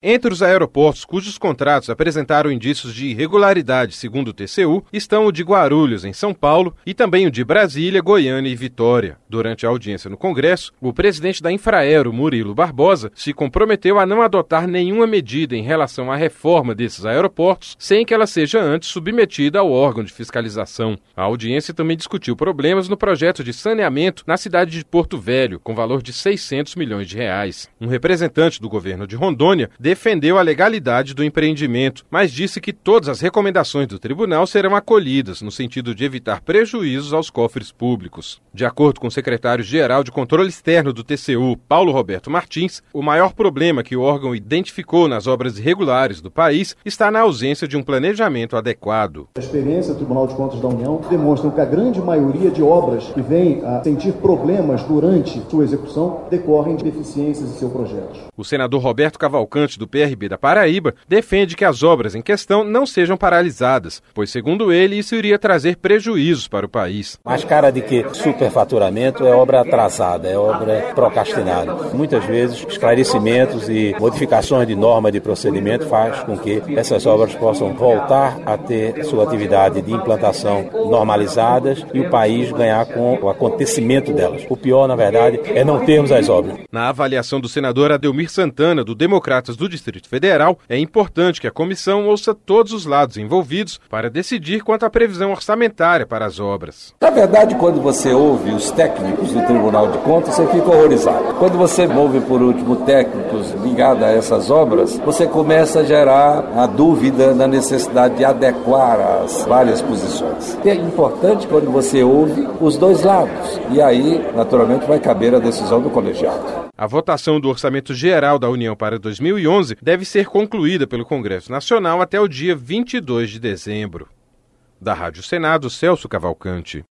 Entre os aeroportos cujos contratos apresentaram indícios de irregularidade, segundo o TCU, estão o de Guarulhos, em São Paulo, e também o de Brasília, Goiânia e Vitória. Durante a audiência no Congresso, o presidente da Infraero, Murilo Barbosa, se comprometeu a não adotar nenhuma medida em relação à reforma desses aeroportos, sem que ela seja antes submetida ao órgão de fiscalização. A audiência também discutiu problemas no projeto de saneamento na cidade de Porto Velho, com valor de 600 milhões de reais. Um representante do governo de Rondônia defendeu a legalidade do empreendimento, mas disse que todas as recomendações do tribunal serão acolhidas, no sentido de evitar prejuízos aos cofres públicos. De acordo com o secretário-geral de Controle Externo do TCU, Paulo Roberto Martins, o maior problema que o órgão identificou nas obras irregulares do país está na ausência de um planejamento adequado. A experiência do Tribunal de Contas da União demonstra que a grande maioria de obras que vêm a sentir problemas durante sua execução decorrem de deficiências em seu projeto. O senador Roberto Cavalcante, do PRB da Paraíba, defende que as obras em questão não sejam paralisadas, pois, segundo ele, isso iria trazer prejuízos para o país. Mais cara de que superfaturamento é obra atrasada, é obra procrastinada. Muitas vezes, esclarecimentos e modificações de norma de procedimento faz com que essas obras possam voltar a ter sua atividade de implantação normalizadas e o país ganhar com o acontecimento delas. O pior, na verdade, é não termos as obras. Na avaliação do senador Adelmir Santana, do Democratas do Distrito Federal, é importante que a comissão ouça todos os lados envolvidos para decidir quanto à previsão orçamentária para as obras. Na verdade, quando você ouve os técnicos do Tribunal de Contas, você fica horrorizado. Quando você ouve, por último, técnicos ligados a essas obras, você começa a gerar a dúvida da necessidade de adequar as várias posições. É importante quando você ouve os dois lados. E aí, naturalmente, vai caber a decisão do colegiado. A votação do Orçamento Geral da União para 2011 deve ser concluída pelo Congresso Nacional até o dia 22 de dezembro. Da Rádio Senado, Celso Cavalcante.